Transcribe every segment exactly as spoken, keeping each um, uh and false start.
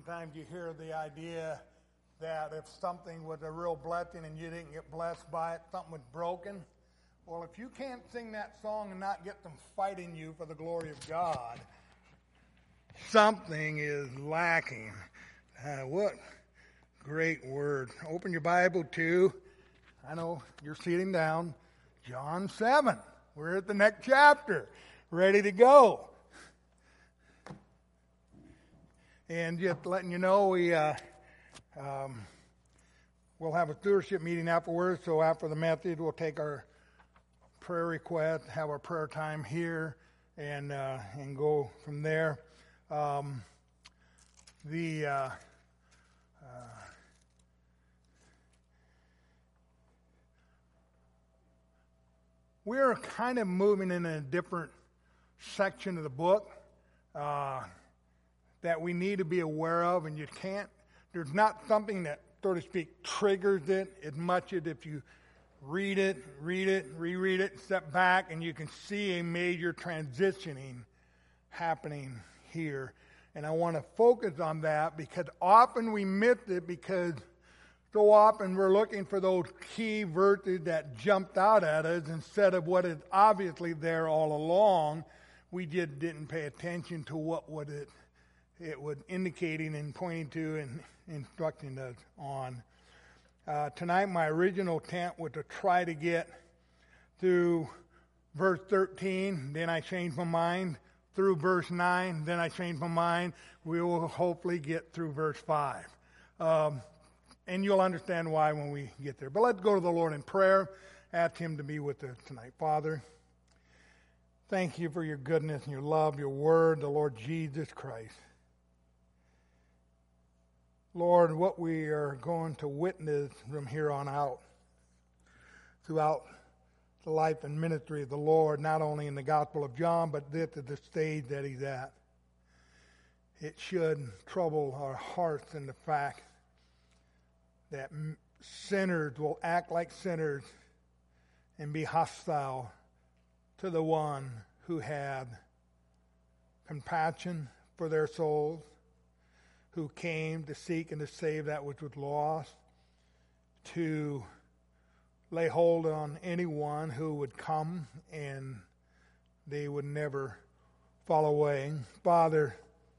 Sometimes you hear the idea that if something was a real blessing and you didn't get blessed by it, something was broken. Well, if you can't sing that song and not get them fighting you for the glory of God, something is lacking. Uh, what great word. Open your Bible to, I know you're sitting down, John seven. We're at the next chapter, ready to go. And just letting you know, we, uh, um, we'll have a stewardship meeting afterwards, so after the message, we'll take our prayer request, have our prayer time here, and uh, and go from there. Um, the uh, uh, we're kind of moving in a different section of the book uh, that we need to be aware of, and you can't. There's not something that, so to speak, triggers it as much as if you read it, read it, reread it, step back, and you can see a major transitioning happening here. And I want to focus on that because often we miss it because so often we're looking for those key verses that jumped out at us instead of what is obviously there all along. We just didn't pay attention to what would it it was indicating and pointing to and instructing us on. Uh, tonight, my original intent was to try to get through verse thirteen, then I changed my mind, through verse nine, then I changed my mind. We will hopefully get through verse five. Um, and you'll understand why when we get there. But let's go to the Lord in prayer, ask Him to be with us tonight. Father, thank you for your goodness and your love, your word, the Lord Jesus Christ. Lord, what we are going to witness from here on out throughout the life and ministry of the Lord, not only in the Gospel of John, but this is the stage that He's at. It should trouble our hearts in the fact that sinners will act like sinners and be hostile to the one who had compassion for their souls, who came to seek and to save that which was lost, to lay hold on anyone who would come and they would never fall away. Father,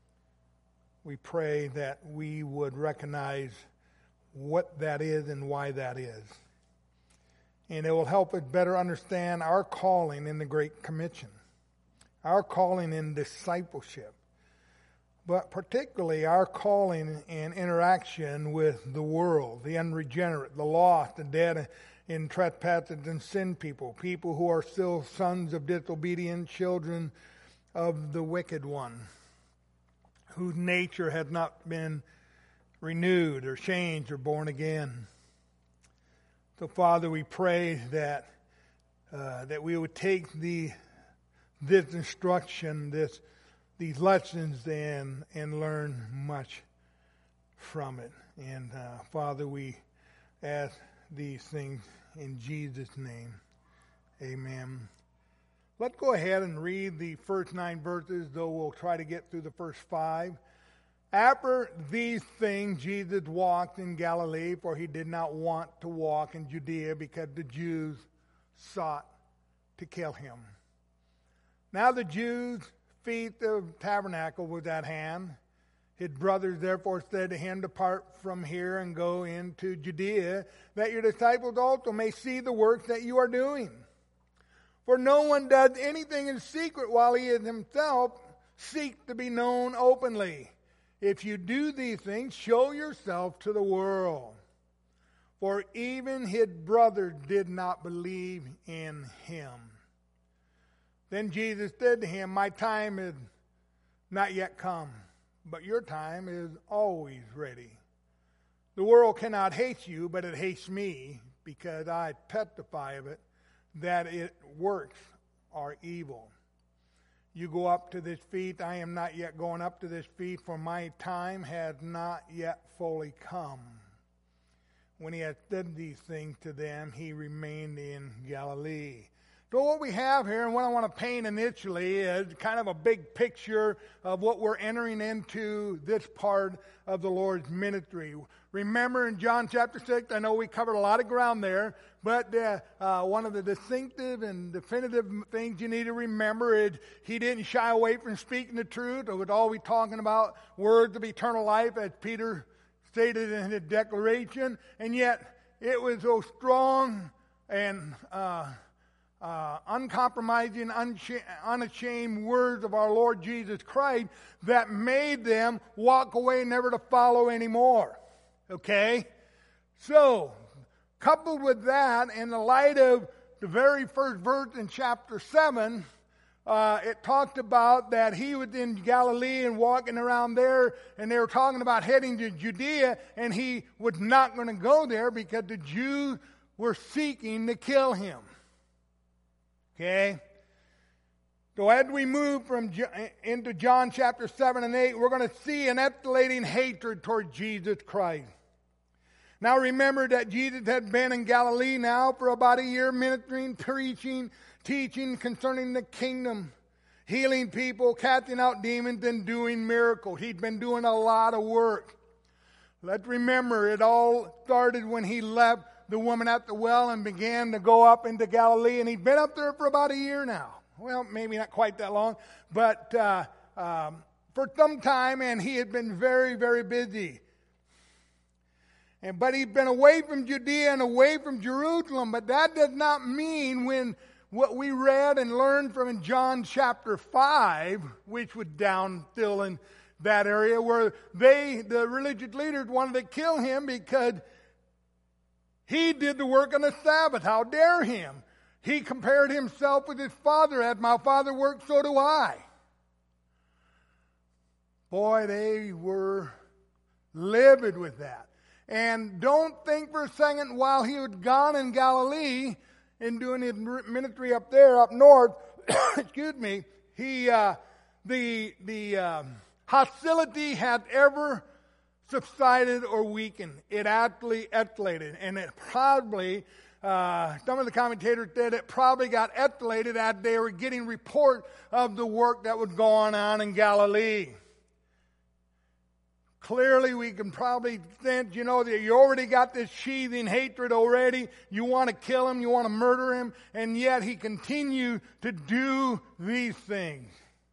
we pray that we would recognize what that is and why that is. And it will help us better understand our calling in the Great Commission, our calling in discipleship, but particularly our calling and interaction with the world, the unregenerate, the lost, the dead in trespasses and sin people, people who are still sons of disobedient, children of the wicked one, whose nature has not been renewed or changed or born again. So, Father, we pray that uh, that we would take the this instruction, this these lessons and and learn much from it. And uh, Father, we ask these things in Jesus' name. Amen. Let's go ahead and read the first nine verses, though we'll try to get through the first five. After these things, Jesus walked in Galilee, for he did not want to walk in Judea because the Jews sought to kill him. Now the Jews' feast of tabernacle was at hand. His brothers therefore said to him, "Depart from here and go into Judea, that your disciples also may see the works that you are doing. For no one does anything in secret while he is himself seeks to be known openly. If you do these things, show yourself to the world." For even his brothers did not believe in him. Then Jesus said to him, "My time is not yet come, but your time is always ready. The world cannot hate you, but it hates me, because I testify of it, that its works are evil. You go up to this feast. I am not yet going up to this feast, for my time has not yet fully come." When he had said these things to them, he remained in Galilee. So what we have here, and what I want to paint initially, is kind of a big picture of what we're entering into this part of the Lord's ministry. Remember in John chapter six, I know we covered a lot of ground there, but uh, uh, one of the distinctive and definitive things you need to remember is he didn't shy away from speaking the truth. It was always talking about words of eternal life, as Peter stated in his declaration, and yet it was those strong and uh, uh, uncompromising, unsha- unashamed words of our Lord Jesus Christ that made them walk away never to follow anymore. Okay? So, coupled with that, in the light of the very first verse in chapter seven, uh, it talked about that he was in Galilee and walking around there, and they were talking about heading to Judea, and he was not going to go there because the Jews were seeking to kill him. Okay? So as we move from into John chapter seven and eight, we're going to see an escalating hatred toward Jesus Christ. Now remember that Jesus had been in Galilee now for about a year, ministering, preaching, teaching concerning the kingdom, healing people, casting out demons, and doing miracles. He'd been doing a lot of work. Let's remember, it all started when he left the woman at the well and began to go up into Galilee, and he'd been up there for about a year now. Well, maybe not quite that long, but uh, um, for some time, and he had been very, very busy. And, but he'd been away from Judea and away from Jerusalem, but that does not mean when what we read and learned from in John chapter five, which was down still in that area, where they, the religious leaders, wanted to kill him because he did the work on the Sabbath. How dare him? He compared himself with his father. As my father worked, so do I. Boy, they were livid with that. And don't think for a second while he had gone in Galilee and doing his ministry up there, up north, excuse me, he, uh, the, the um, hostility had ever subsided or weakened. It actually escalated. And it probably, uh, some of the commentators said it probably got escalated as they were getting report of the work that was going on in Galilee. Clearly, we can probably sense, you know, that you already got this seething hatred already. You want to kill him, you want to murder him, and yet he continued to do these things.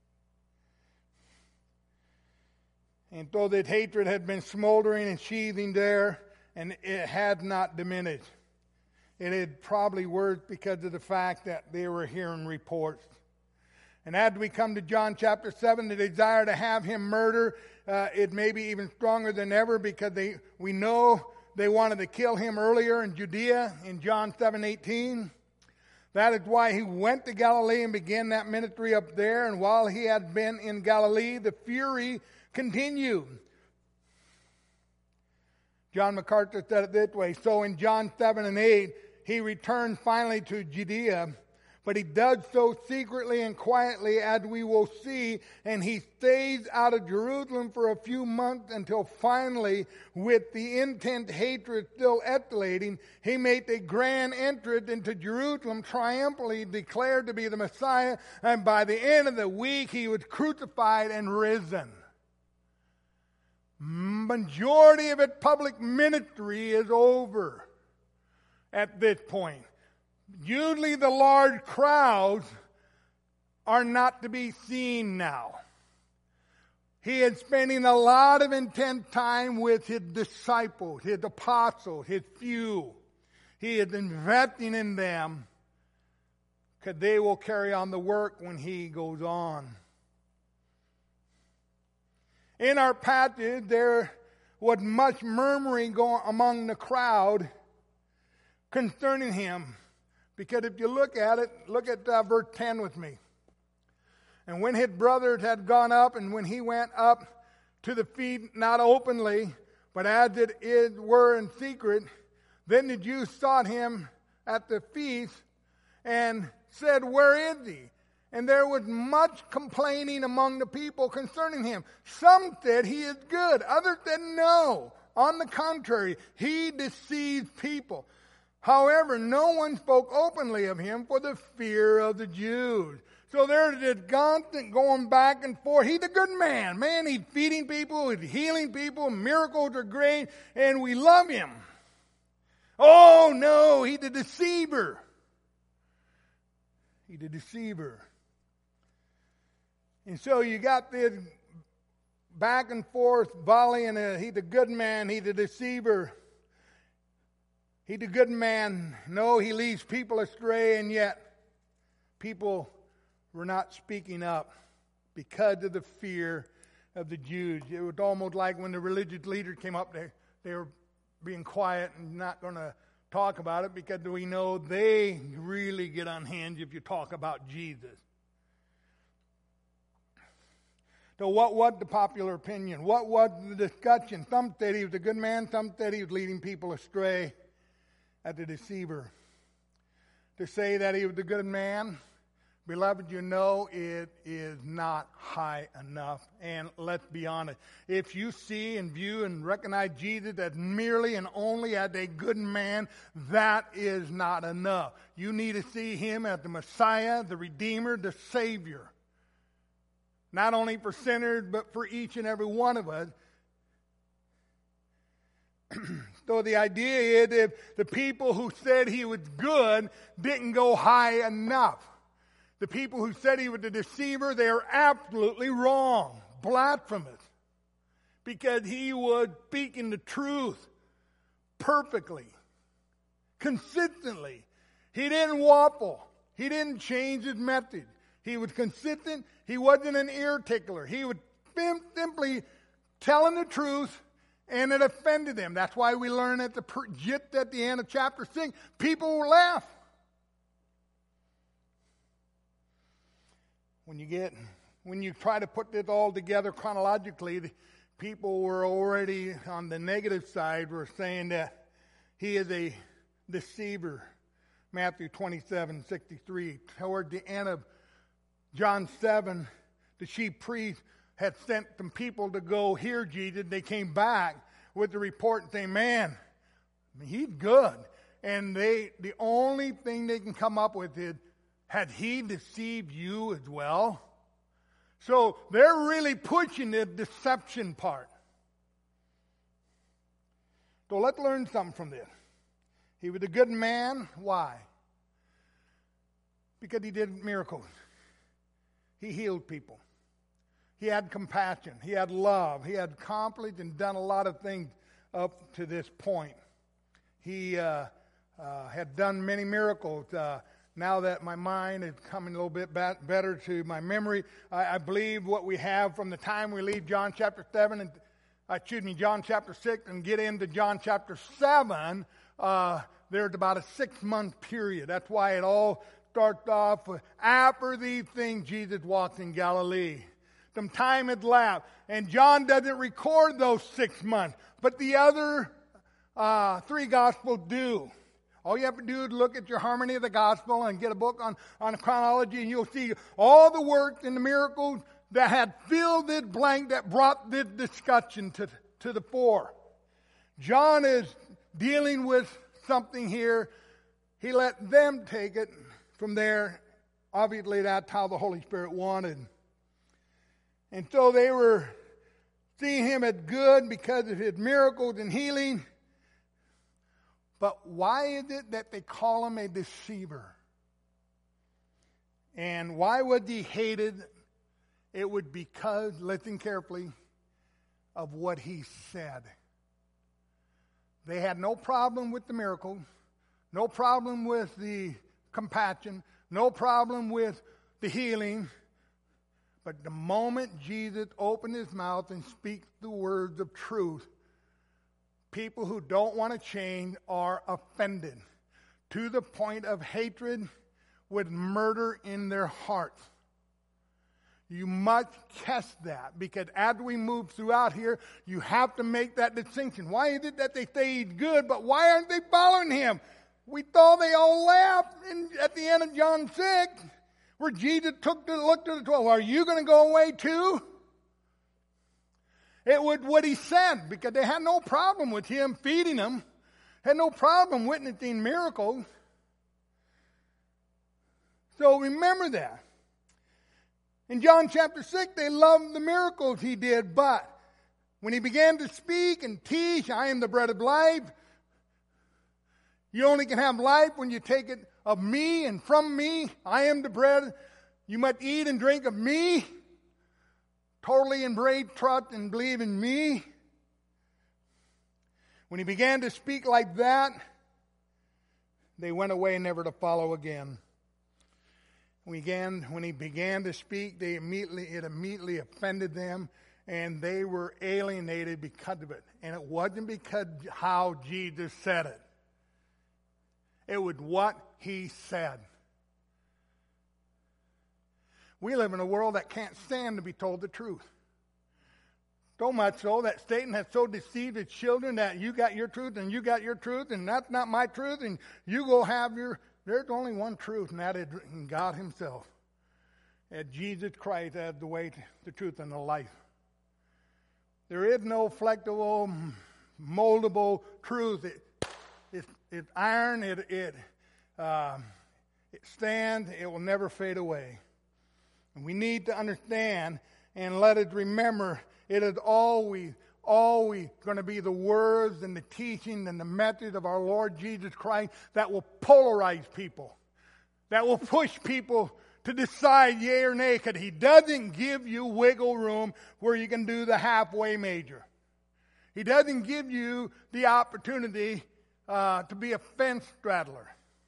And so that hatred had been smoldering and seething there, and it had not diminished. It had probably worse because of the fact that they were hearing reports. And as we come to John chapter seven, the desire to have him murder, uh, it may be even stronger than ever because they we know they wanted to kill him earlier in Judea in John seven eighteen. That is why he went to Galilee and began that ministry up there. And while he had been in Galilee, the fury continued. John MacArthur said it this way. So in John seven and eight, he returned finally to Judea, but he does so secretly and quietly, as we will see, and he stays out of Jerusalem for a few months until finally, with the intense hatred still escalating, he made a grand entrance into Jerusalem, triumphantly declared to be the Messiah, and by the end of the week he was crucified and risen. Majority of its public ministry is over at this point. Usually the large crowds are not to be seen now. He is spending a lot of intense time with his disciples, his apostles, his few. He is investing in them because they will carry on the work when he goes on. In our passage, there was much murmuring going among the crowd concerning him. Because if you look at it, look at uh, verse ten with me. And when his brothers had gone up, and when he went up to the feast, not openly, but as it is, were in secret, then the Jews sought him at the feast and said, "Where is he?" And there was much complaining among the people concerning him. Some said he is good. Others said no. On the contrary, he deceives people. However, no one spoke openly of him for the fear of the Jews. So there's this constant going back and forth. He's a good man. Man, he's feeding people, he's healing people, miracles are great, and we love him. Oh no, he's a deceiver. He's a deceiver. And so you got this back and forth volleying. Uh, he's a good man, he's a deceiver. He's a good man. No, he leads people astray, and yet people were not speaking up because of the fear of the Jews. It was almost like when the religious leaders came up, they, they were being quiet and not going to talk about it because we know they really get unhinged if you talk about Jesus. So what was the popular opinion? What was the discussion? Some said he was a good man. Some said he was leading people astray as a deceiver. To say that he was a good man, beloved, you know it is not high enough. And let's be honest. If you see and view and recognize Jesus as merely and only as a good man, that is not enough. You need to see him as the Messiah, the Redeemer, the Savior. Not only for sinners, but for each and every one of us. So the idea is if the people who said he was good didn't go high enough. The people who said he was a deceiver, they are absolutely wrong. Blasphemous. Because he was speaking the truth perfectly, consistently. He didn't waffle. He didn't change his message. He was consistent. He wasn't an ear tickler. He was simply telling the truth, and it offended them. That's why we learn at the just at the end of chapter six, people will laugh. When you get, when you try to put this all together chronologically, the people were already on the negative side, were saying that he is a deceiver. Matthew twenty-seven sixty-three. Toward the end of John seven, the chief priest had sent some people to go hear Jesus. They came back with the report saying, man, he's good. And they, the only thing they can come up with is, had he deceived you as well? So they're really pushing the deception part. So let's learn something from this. He was a good man. Why? Because he did miracles. He healed people. He had compassion. He had love. He had accomplished and done a lot of things up to this point. He uh, uh, had done many miracles. Uh, now that my mind is coming a little bit bat- better to my memory, I, I believe what we have from the time we leave John chapter seven and uh, excuse me, John chapter six and get into John chapter seven, uh, there's about a six-month period. That's why it all starts off with, after these things, Jesus walked in Galilee. Some time had lapsed, and John doesn't record those six months, but the other uh, three Gospels do. All you have to do is look at your Harmony of the Gospel and get a book on, on chronology, and you'll see all the works and the miracles that had filled this blank that brought this discussion to, to the fore. John is dealing with something here. He let them take it from there. Obviously, that's how the Holy Spirit wanted. And so they were seeing him as good because of his miracles and healing. But why is it that they call him a deceiver? And why was he hated? It was because, listen carefully, of what he said. They had no problem with the miracles, no problem with the compassion, no problem with the healing. But the moment Jesus opened his mouth and speaks the words of truth, people who don't want to change are offended to the point of hatred with murder in their hearts. You must test that, because as we move throughout here, you have to make that distinction. Why is it that they say he's good, but why aren't they following him? We thought they all laughed in, at the end of John six. Where Jesus took to looked at the twelve. Are you going to go away too? It was what he said, because they had no problem with him feeding them. Had no problem witnessing miracles. So remember that. In John chapter six, they loved the miracles he did, but when he began to speak and teach, I am the bread of life. You only can have life when you take it of me and from me. I am the bread. You must eat and drink of me. Totally embrace, trust, and believe in me. When he began to speak like that, they went away never to follow again. When he began, when he began to speak, they immediately it immediately offended them, and they were alienated because of it. And it wasn't because how Jesus said it. It was what he said. We live in a world that can't stand to be told the truth. So much so that Satan has so deceived his children that you got your truth and you got your truth and that's not my truth and you go have your... There's only one truth, and that is God himself. And Jesus Christ as the way, the truth, and the life. There is no flexible, moldable truth. It, it, it's iron. It, it, uh, it stands. It will never fade away. And we need to understand and let us remember it is always, always going to be the words and the teaching and the message of our Lord Jesus Christ that will polarize people, that will push people to decide yea or nay, because he doesn't give you wiggle room where you can do the halfway major. He doesn't give you the opportunity uh, to be a fence straddler.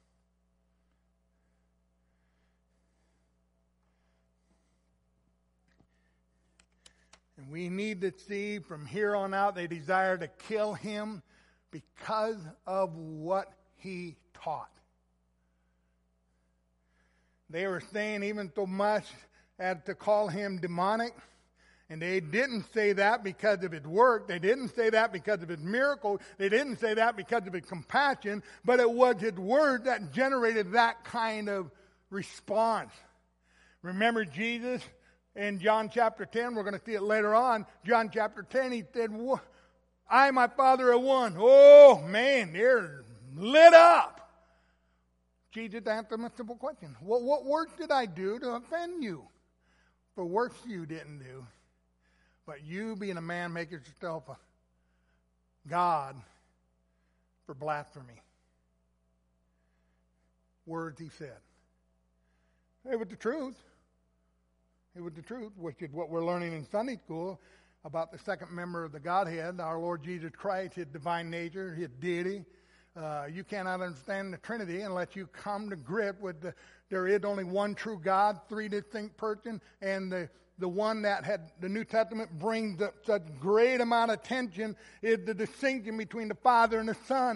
And we need to see from here on out they desire to kill him because of what he taught. They were saying even so much as to call him demonic. And they didn't say that because of his work. They didn't say that because of his miracle. They didn't say that because of his compassion. But it was his word that generated that kind of response. Remember Jesus in John chapter ten? We're going to see it later on. John chapter ten, he said, I and my Father are one. Oh, man, they're lit up. Jesus answered them a simple question. What, what work did I do to offend you? For works you didn't do. But you, being a man, make yourself a God for blasphemy. Words he said. It was the truth. It was the truth, which is what we're learning in Sunday school about the second member of the Godhead, our Lord Jesus Christ, his divine nature, his deity. Uh, you cannot understand the Trinity unless you come to grip with the, there is only one true God, three distinct persons, and the, the one that had the New Testament brings up such great amount of attention is the distinction between the Father and the Son.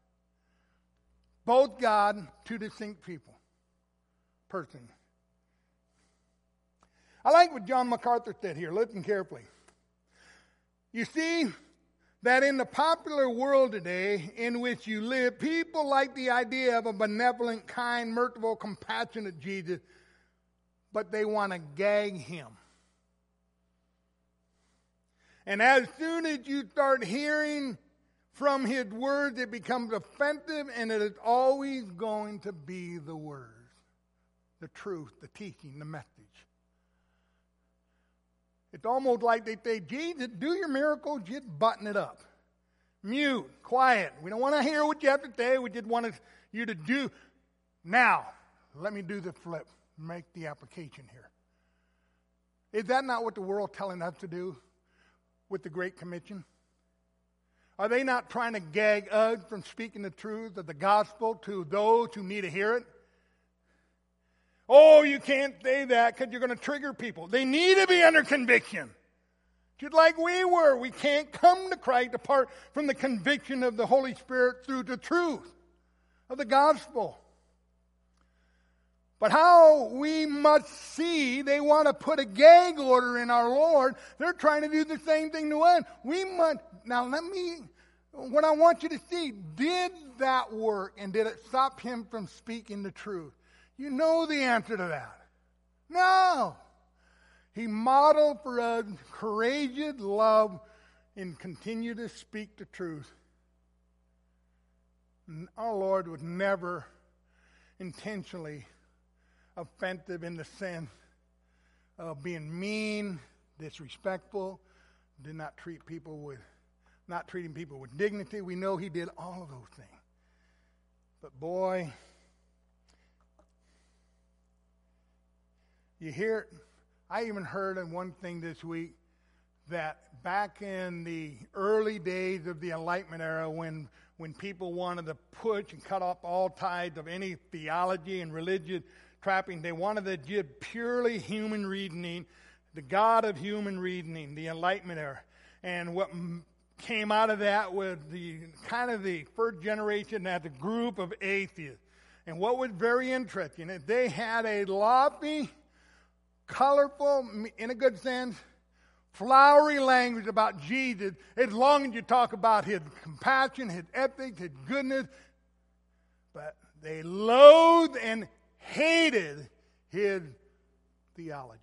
Both God, two distinct people, persons. I like what John MacArthur said here. Listen carefully. You see that in the popular world today in which you live, people like the idea of a benevolent, kind, merciful, compassionate Jesus, but they want to gag him. And as soon as you start hearing from his words, it becomes offensive, and it is always going to be the words, the truth, the teaching, the message. It's almost like they say, Jesus, do your miracle, just button it up. Mute, quiet. We don't want to hear what you have to say. We just want you to do. Now, let me do the flip. Make the application here. Is that not what the world telling us to do with the Great Commission? Are they not trying to gag us from speaking the truth of the gospel to those who need to hear it? Oh, you can't say that because you're going to trigger people. They need to be under conviction. Just like we were. We can't come to Christ apart from the conviction of the Holy Spirit through the truth of the gospel. But how we must see, they want to put a gag order in our Lord. They're trying to do the same thing to us. We must, now let me, what I want you to see, did that work and did it stop him from speaking the truth? You know the answer to that. No. He modeled for us courageous love and continued to speak the truth. our Lord was never intentionally offensive in the sense of being mean, disrespectful, did not treat people with, not treating people with dignity. We know he did all of those things. But boy, you hear, I even heard in one thing this week that back in the early days of the Enlightenment era, when when people wanted to push and cut off all ties of any theology and religious trapping, they wanted to give purely human reasoning, the God of human reasoning, the Enlightenment era. And what m- came out of that was the kind of the first generation as a group of atheists. And what was very interesting is they had a lofty, colorful, in a good sense, flowery language about Jesus, as long as you talk about his compassion, his ethics, his goodness. But they loathed and hated his theology.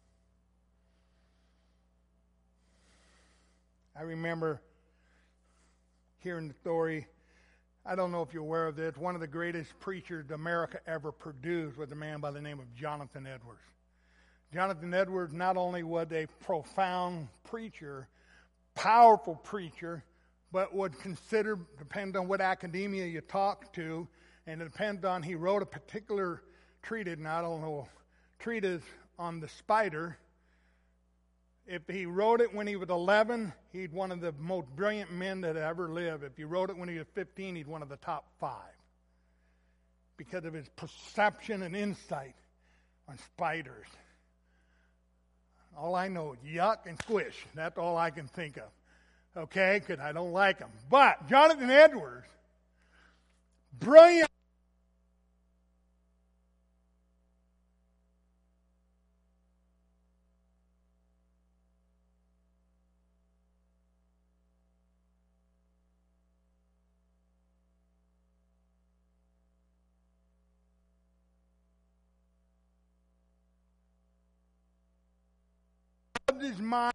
I remember hearing the story. I don't know if you're aware of this. One of the greatest preachers America ever produced was a man by the name of Jonathan Edwards. Jonathan Edwards not only was a profound preacher, powerful preacher, but was considered, depends on what academia you talk to, and it depends on, he wrote a particular treatise, and I don't know, treatise on the spider. If he wrote it when he was eleven, he's one of the most brilliant men that ever lived. If he wrote it when he was fifteen, he's one of the top five because of his perception and insight on spiders. All I know is yuck and squish. That's all I can think of. Okay? Because I don't like them. But Jonathan Edwards, brilliant. His mind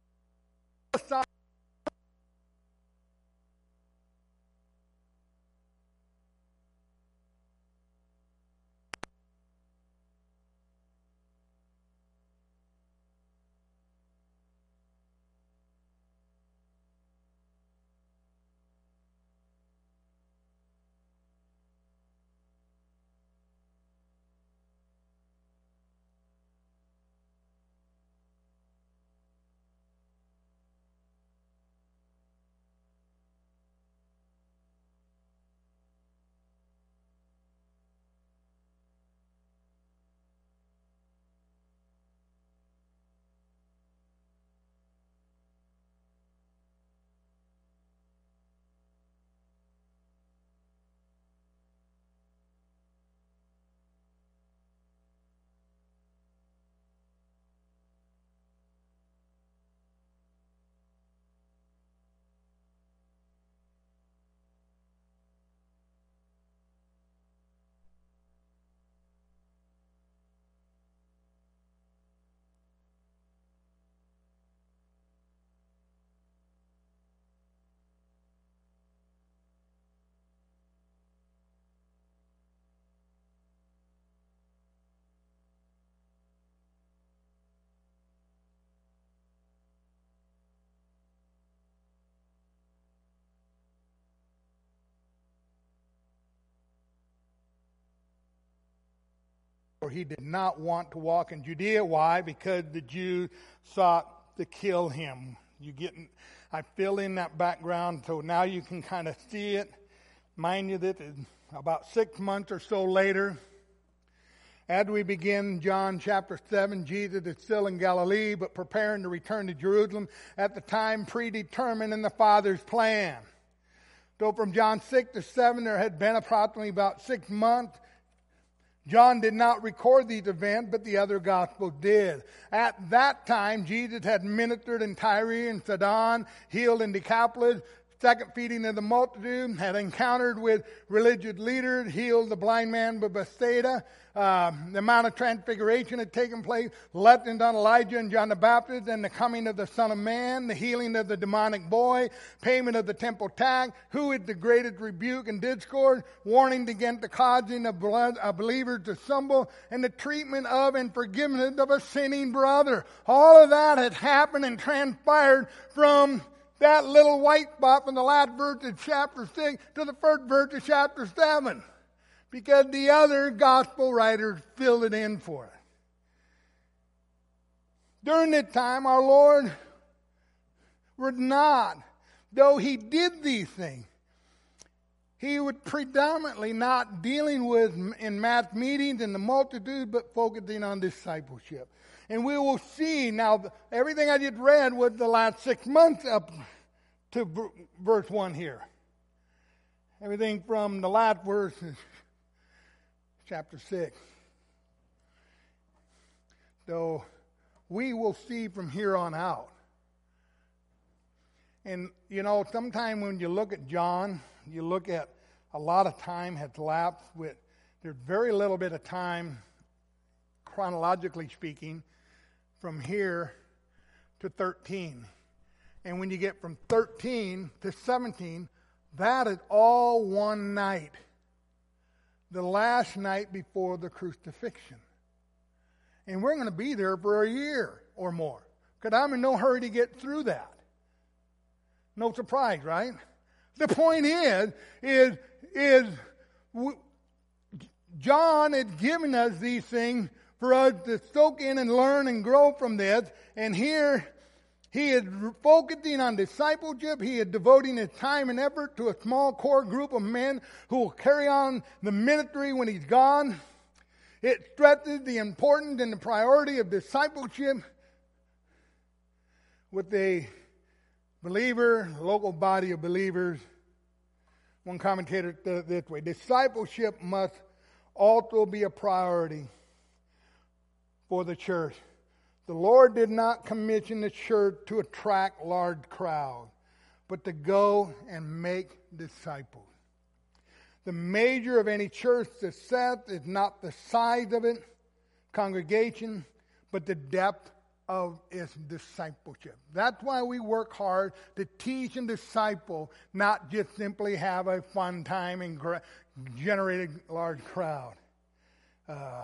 he did not want to walk in Judea. Why? Because the Jews sought to kill him. You get, I fill in that background so now you can kind of see it. Mind you that about six months or so later, as we begin John chapter seven, Jesus is still in Galilee, but preparing to return to Jerusalem at the time predetermined in the Father's plan. So from John six to seven, there had been approximately about six months. John did not record these events, but the other Gospels did. At that time, Jesus had ministered in Tyre and Sidon, healed in Decapolis, second feeding of the multitude, had encountered with religious leaders, healed the blind man of Bethsaida. Uh, the Mount of Transfiguration had taken place, lessened on Elijah and John the Baptist, and the coming of the Son of Man, the healing of the demonic boy, payment of the temple tax, who is the greatest rebuke and discord, warning against the causing of blood, a believer to stumble, and the treatment of and forgiveness of a sinning brother. All of that had happened and transpired from that little white spot from the last verse of chapter six to the first verse of chapter seven. Because the other gospel writers filled it in for us. During that time, our Lord would not, though he did these things, he would predominantly not dealing with in mass meetings and the multitude, but focusing on discipleship. And we will see now, everything I just read was the last six months up to verse one here. Everything from the last verse is chapter six. So we will see from here on out. And, you know, sometime when you look at John, you look at a lot of time has lapsed with, there's very little bit of time, chronologically speaking, from here to thirteen. And when you get from thirteen to seventeen, that is all one night. The last night before the crucifixion. And we're going to be there for a year or more. Because I'm in no hurry to get through that. No surprise, right? The point is, is, is w- John had given us these things for us to soak in and learn and grow from this. And here, he is focusing on discipleship. He is devoting his time and effort to a small core group of men who will carry on the ministry when he's gone. It stresses the importance and the priority of discipleship with a believer, local body of believers. One commentator said it this way: discipleship must also be a priority for the church. The Lord did not commission the church to attract large crowds, but to go and make disciples. The measure of any church success is not the size of its congregation, but the depth of its discipleship. That's why we work hard to teach and disciple, not just simply have a fun time and gra- generate a large crowd. Uh,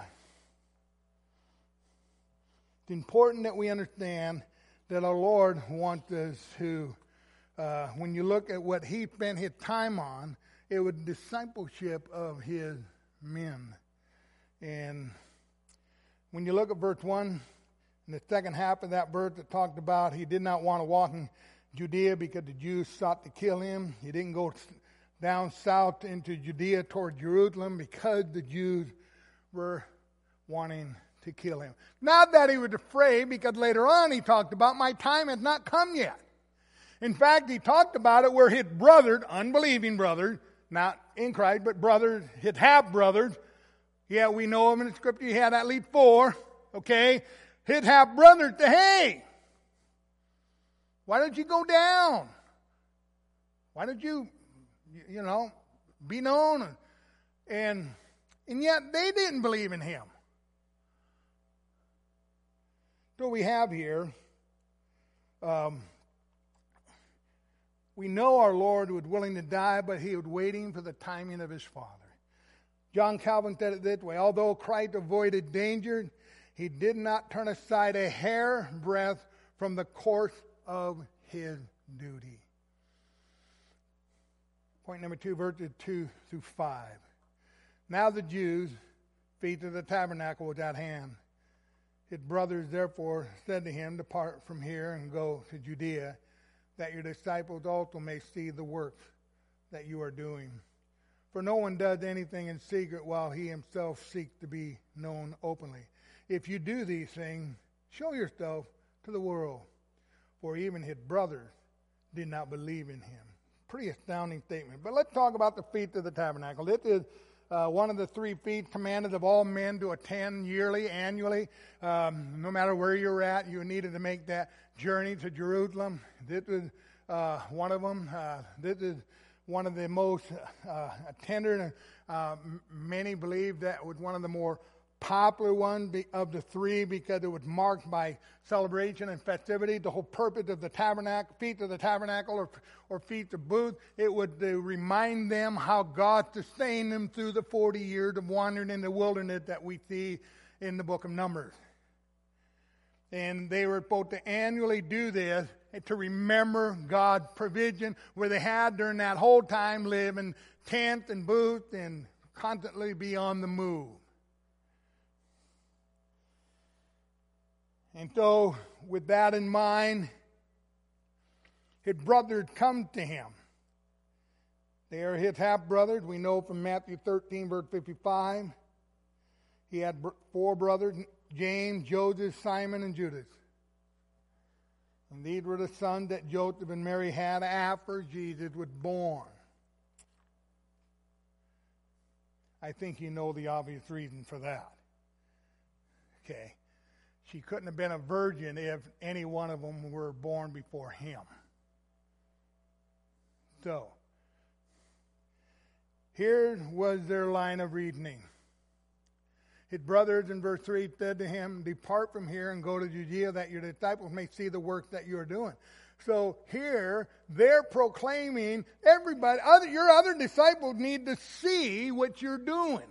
It's important that we understand that our Lord wants us to, uh, when you look at what he spent his time on, it was discipleship of his men. And when you look at verse one, in the second half of that verse that talked about he did not want to walk in Judea because the Jews sought to kill him. He didn't go down south into Judea toward Jerusalem because the Jews were wanting to kill him. Not that he was afraid, because later on he talked about, my time has not come yet. In fact, he talked about it where his brothers, unbelieving brothers, not in Christ, but brothers, his half-brothers, yeah, we know him in the scripture, he had at least four, okay? His half-brothers say, hey, why don't you go down? Why don't you, you know, be known? And, and yet they didn't believe in him. So we have here, um, we know our Lord was willing to die, but he was waiting for the timing of his Father. John Calvin said it this way: although Christ avoided danger, he did not turn aside a hair breadth from the course of his duty. Point number two, verses two through five. Now the Jews' feast of the tabernacle was at hand. His brothers therefore said to him, depart from here and go to Judea, that your disciples also may see the works that you are doing. For no one does anything in secret while he himself seeks to be known openly. If you do these things, show yourself to the world. For even his brothers did not believe in him. Pretty astounding statement. But let's talk about the Feast of the Tabernacle. This is Uh, one of the three feasts commanded of all men to attend yearly, annually. Um, no matter where you're at, you needed to make that journey to Jerusalem. This was uh, one of them. Uh, this is one of the most uh, tender. Uh, many believe that was one of the more popular ones of the three because it was marked by celebration and festivity. The whole purpose of the tabernacle, feast of the tabernacle or, or feast of booths, it would to remind them how God sustained them through the forty years of wandering in the wilderness that we see in the book of Numbers. And they were supposed to annually do this to remember God's provision, where they had during that whole time live in tents and booths and constantly be on the move. And so, with that in mind, his brothers come to him. They are his half-brothers. We know from Matthew thirteen, verse fifty-five. He had four brothers, James, Joseph, Simon, and Judas. And these were the sons that Joseph and Mary had after Jesus was born. I think you know the obvious reason for that. Okay. She couldn't have been a virgin if any one of them were born before him. So, here was their line of reasoning. His brothers in verse three said to him, "Depart from here and go to Judea, that your disciples may see the work that you are doing." So here they're proclaiming, everybody, other, your other disciples need to see what you're doing.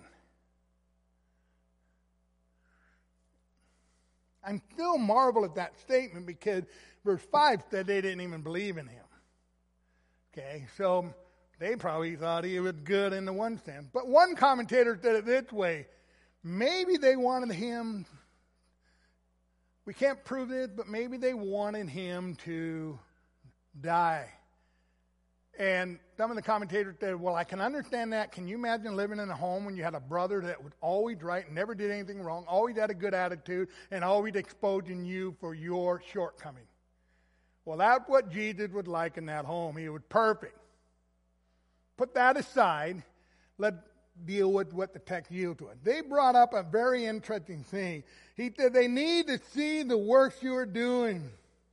I still marvel at that statement because verse five said they didn't even believe in him. Okay, so they probably thought he was good in the one sense. But one commentator said it this way: maybe they wanted him, we can't prove this, but maybe they wanted him to die. And some of the commentators said, well, I can understand that. Can you imagine living in a home when you had a brother that was always right, never did anything wrong, always had a good attitude, and always exposing you for your shortcomings? Well, that's what Jesus was like in that home. He was perfect. Put that aside. Let's deal with what the text yields to us. They brought up a very interesting thing. He said they need to see the works you are doing.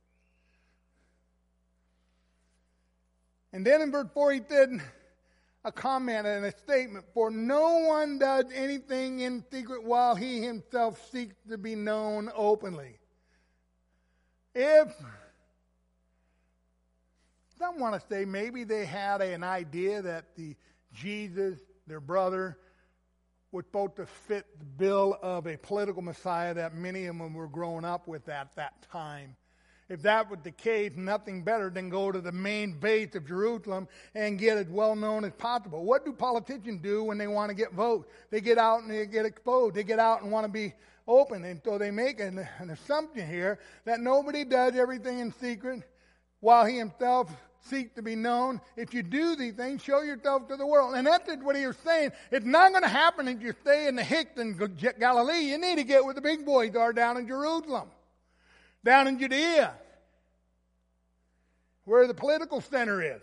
And then in verse four, he did a comment and a statement: for no one does anything in secret while he himself seeks to be known openly. If some want to say maybe they had an idea that the Jesus, their brother, was supposed to fit the bill of a political Messiah that many of them were growing up with at that time. If that was the case, nothing better than go to the main base of Jerusalem and get as well known as possible. What do politicians do when they want to get votes? They get out and they get exposed. They get out and want to be open. And so they make an, an assumption here that nobody does everything in secret while he himself seeks to be known. If you do these things, show yourself to the world. And that's what he was saying. It's not going to happen if you stay in the Hicks in Galilee. You need to get where the big boys are down in Jerusalem. Down in Judea, where the political center is.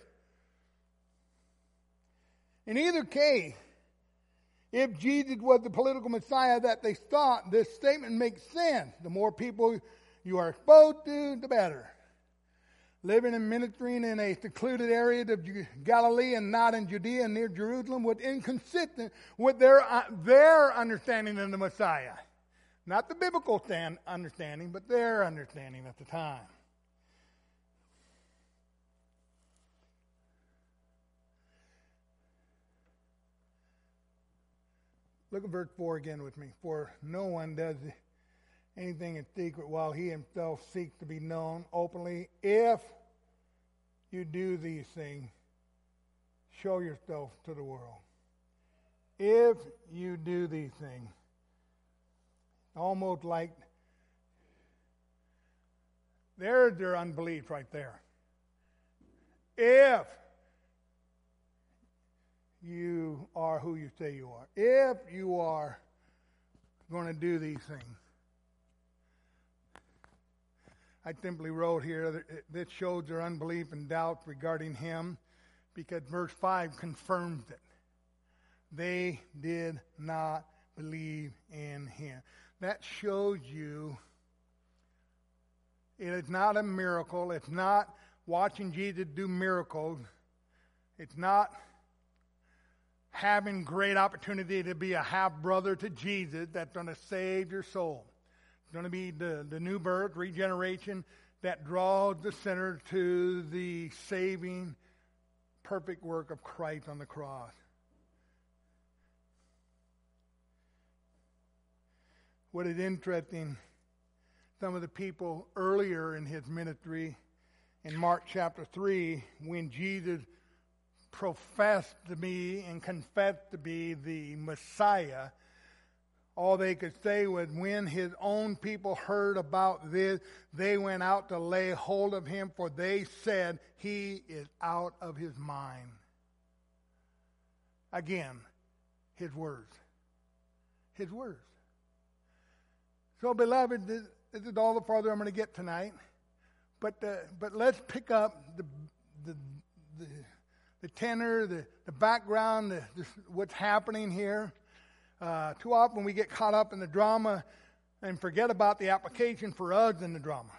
In either case, if Jesus was the political Messiah that they thought, this statement makes sense. The more people you are exposed to, the better. Living and ministering in a secluded area of Galilee and not in Judea near Jerusalem was inconsistent with their, uh, their understanding of the Messiah. Not the biblical stand, understanding, but their understanding at the time. Look at verse four again with me. For no one does anything in secret while he himself seeks to be known openly. If you do these things, show yourself to the world. If you do these things. Almost like there's their unbelief right there. If you are who you say you are, if you are going to do these things. I simply wrote here that this shows their unbelief and doubt regarding him because verse five confirms it. They did not believe in him. That shows you it is not a miracle. It's not watching Jesus do miracles. It's not having great opportunity to be a half-brother to Jesus that's going to save your soul. It's going to be the, the new birth, regeneration, that draws the sinner to the saving, perfect work of Christ on the cross. What is interesting, some of the people earlier in his ministry, in Mark chapter three, when Jesus professed to be and confessed to be the Messiah, all they could say was when his own people heard about this, they went out to lay hold of him, for they said, he is out of his mind. Again, his words. His words. So, beloved, this, this is all the farther I'm going to get tonight. But uh, but let's pick up the the the, the tenor, the, the background, the, the, what's happening here. Uh, too often we get caught up in the drama and forget about the application for us in the drama.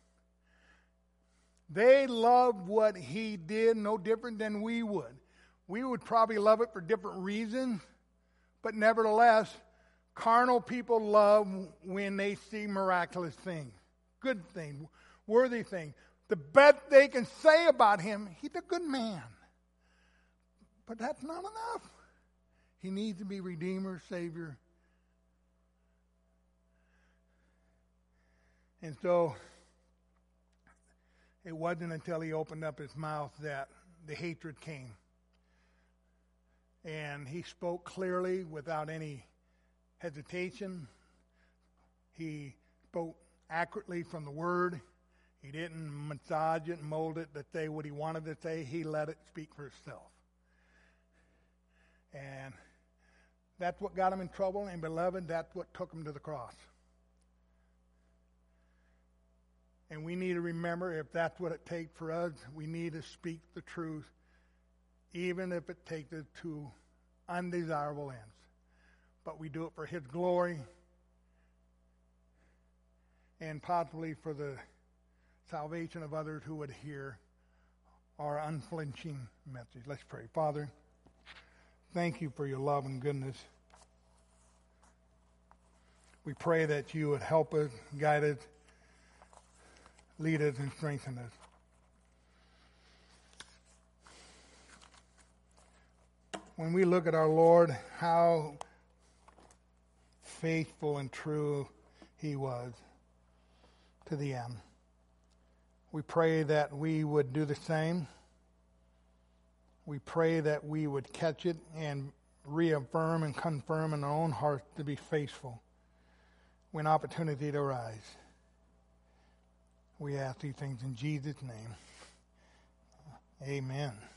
They loved what he did no different than we would. We would probably love it for different reasons, but nevertheless, carnal people love when they see miraculous things, good things, worthy things. The best they can say about him, he's a good man. But that's not enough. He needs to be Redeemer, Savior. And so, it wasn't until he opened up his mouth that the hatred came. And he spoke clearly without any hesitation. He spoke accurately from the Word. He didn't massage it and mold it to say what he wanted to say. He let it speak for itself. And that's what got him in trouble. And beloved, that's what took him to the cross. And we need to remember, if that's what it takes for us, we need to speak the truth, even if it takes us to undesirable ends. But we do it for his glory and possibly for the salvation of others who would hear our unflinching message. Let's pray. Father, thank you for your love and goodness. We pray that you would help us, guide us, lead us, and strengthen us. When we look at our Lord, how faithful and true he was to the end. We pray that we would do the same. We pray that we would catch it and reaffirm and confirm in our own hearts to be faithful when opportunity arises. We ask these things in Jesus' name. Amen.